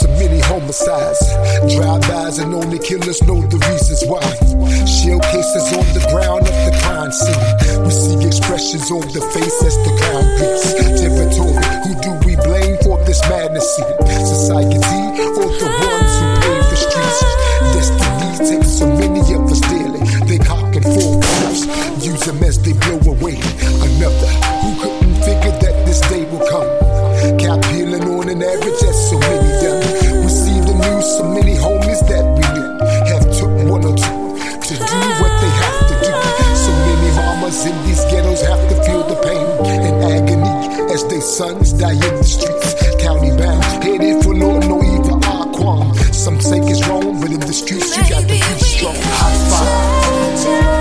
So many homicides, drive-bys, and only killers know the reasons why. Shell cases on the ground of the crime scene. We see expressions on the face as the ground beats. Territory, who do we blame for this madness scene? Society or the ones who pave the streets? Destiny takes so many of us daily. They cock and fold cops, use them as they blow away another. Who couldn't figure that this day will come? Cap healing on an average, that's so many done. We see the news, so many homies that we knew have took one or two to do what they have to do. So many mamas in these ghettos have to feel the pain and agony as their sons die in the streets. County bound, headed for Lord, no evil Aquam. Some say it's wrong, but in the streets you got to be strong. High five.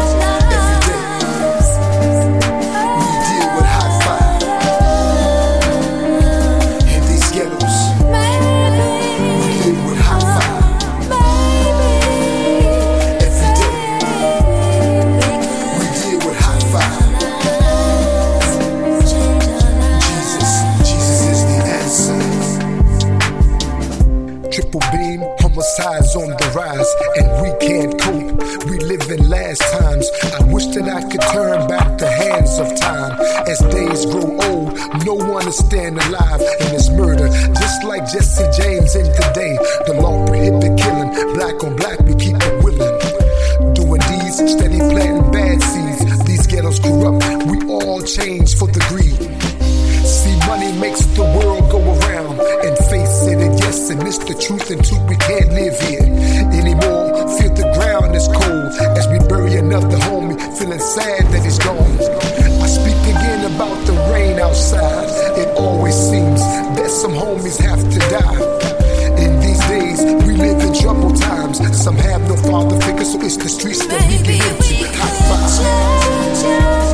Triple beam, homicides on the rise, and we can't cope. We live in last times. I wish that I could turn back the hands of time. As days grow old, no one is staying alive in this murder. Just like Jesse James in today, the law prohibit killing. Black on black, we keep it willing. Doing these, steady planting bad seeds. These ghettos corrupt, we all change for the greed. See, money makes the world go around, and face it, and yes, and it's the truth until we can't live here anymore. Feel the ground is cold as we bury another homie, feeling sad that he's gone. I speak again about the rain outside. It always seems that some homies have to die. In these days, we live in troubled times. Some have no father figure, so it's the streets that we get into. High five.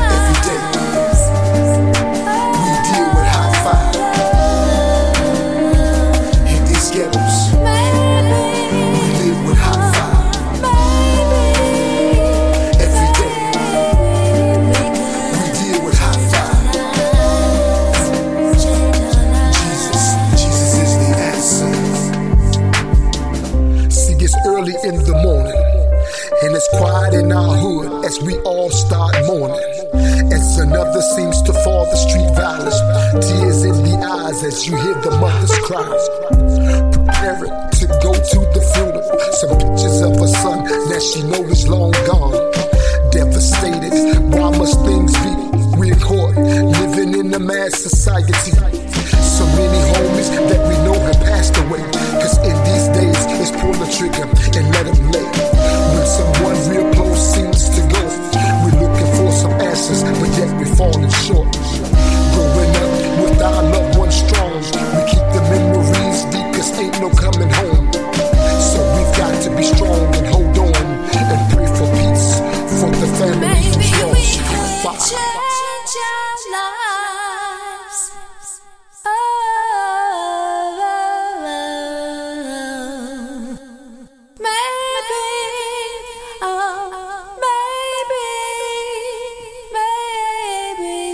Early in the morning, and it's quiet in our hood as we all start mourning. As another seems to fall, the street violence, tears in the eyes as you hear the mothers cry. Preparing to go to the funeral, some pictures of her son that she knows is long gone. Devastated, why must things be? We're caught living in a mass society. So many homies that we know have passed away, cause in these days it's pull the trigger and let them lay. When someone real close seems to go, we're looking for some answers, but yet we're falling short. Growing up with our loved ones strong, we keep the memories deep cause ain't no coming home. So we've got to be strong and hold on and pray for peace for the families who's lost. Change our lives.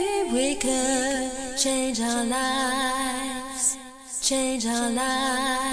Change our lives, change our lives.